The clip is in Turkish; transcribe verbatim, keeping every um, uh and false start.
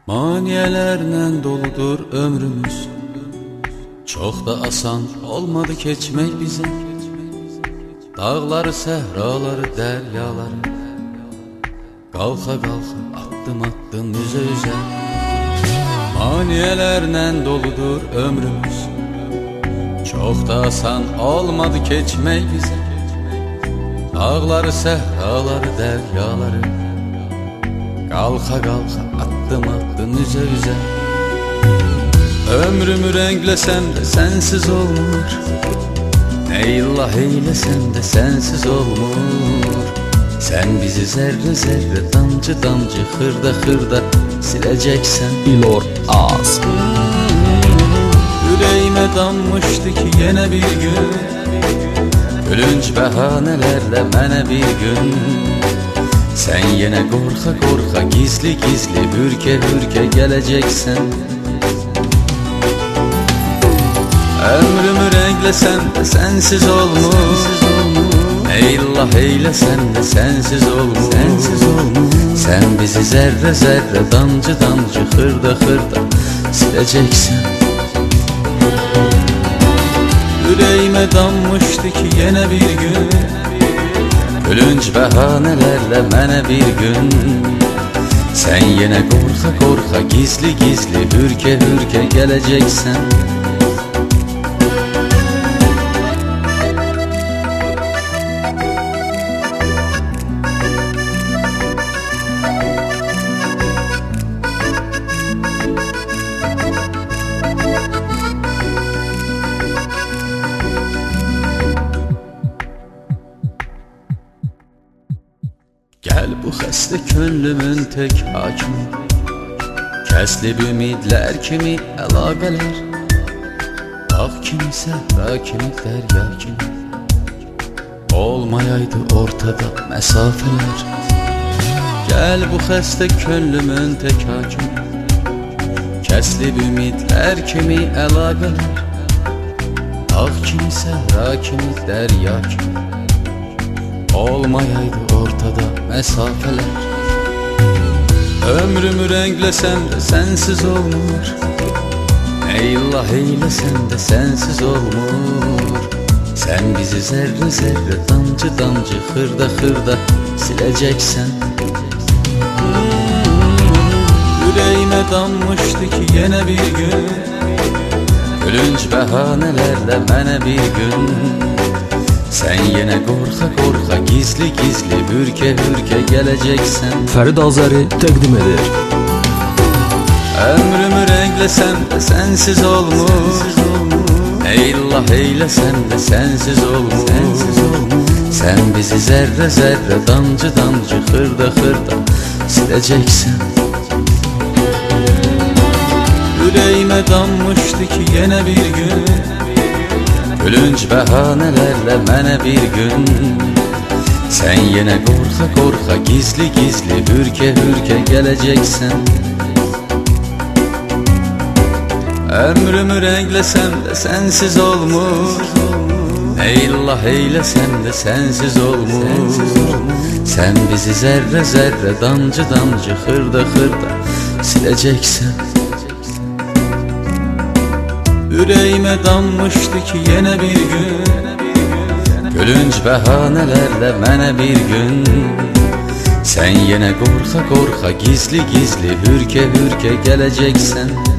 Maniyelerle doludur ömrümüz. Çok da asan olmadı geçmek bize. Dağları, sehraları, deryaları kalka kalka attım attım yüze yüze. Maniyelerle doludur ömrümüz. Çok da asan olmadı geçmek bize. Dağları, sehraları, deryaları kalka kalka attım attım yüze yüze. Ömrümü renklesem de sensiz olmur. Eyvallah eylesem de sensiz olmur. Sen bizi zerre zerre, damcı damcı, hırda hırda sileceksen İlor Az. Yüreğime dammıştı ki yine bir gün. Gülünç bahanelerle mene bir gün. Sen yine korka korka, gizli gizli, hürke hürke geleceksen. Ömrümü renklesen de sensiz olmuş. Eyvallah eylesen de sensiz olmuş. Sen bizi zerre zerre, damcı damcı, hırda hırda sileceksin. Yüreğime dammıştı ki yine bir gün. Gülünç bahanelerle mene bir gün. Sen yine korka korka, gizli gizli, hürke hürke geleceksen. Gel bu xəstə könlümün tek hakimi. Kəslib ümidlər kimi əlaqələr. Dağ kimi, səhra kimi, dərya kimi olmayaydı ortada məsafələr. Gel bu xəstə könlümün tek hakimi. Kəslib ümidlər kimi əlaqələr. Dağ kimi, səhra kimi, dərya kimi olmayaydı ortada mesafeler. Ömrümü renklesem de sensiz olmur. Eyvallah eylesem de sensiz olmur. Sen bizi zerre zerre, damcı damcı, hırda hırda sileceksen. Yüreğime dammıştı ki yine bir gün. Gülünç bahanelerle mene bir gün. Sen yine korka korka, gizli gizli, hürke hürke geleceksen. Fərid Azəri təqdim edir. Ömrümü renklesem de sensiz olmuş. Eyvallah eylesem de sensiz olmuş. Sen bizi zerre zerre, damcı damcı, hırda hırda sileceksen. Yüreğime dammıştı ki yine bir gün. Gülünç bahanelerle mene bir gün. Sen yine korka korka, gizli gizli, hürke hürke geleceksen. Ömrümü renklesem de sensiz olmur. Eyvallah eylesem de sensiz olmur. Sen bizi zerre zerre, damcı damcı, hırda hırda sileceksen. Yüreğime dammıştı ki yine bir gün. Gülünç bahanelerle mene bir gün. Sen yine korka korka, gizli gizli, hürke hürke geleceksen.